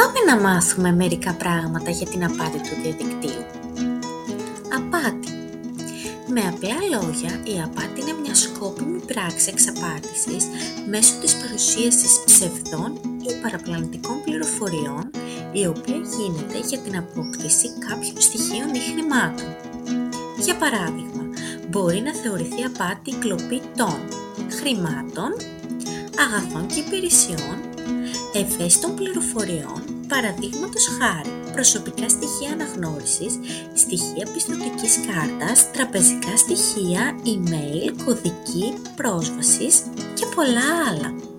Πάμε να μάθουμε μερικά πράγματα για την απάτη του διαδικτύου. Απάτη. Με απλά λόγια, η απάτη είναι μια σκόπιμη πράξη εξαπάτησης μέσω της παρουσίασης ψευδών ή παραπλανητικών πληροφοριών, η οποία γίνεται για την απόκτηση κάποιων στοιχείων ή χρημάτων. Για παράδειγμα, μπορεί να θεωρηθεί απάτη η κλοπή των χρημάτων, αγαθών και υπηρεσιών, ευαίσθητων πληροφοριών, παραδείγματος χάρη προσωπικά στοιχεία αναγνώρισης, στοιχεία πιστωτικής κάρτας, τραπεζικά στοιχεία, email, κωδική πρόσβασης και πολλά άλλα.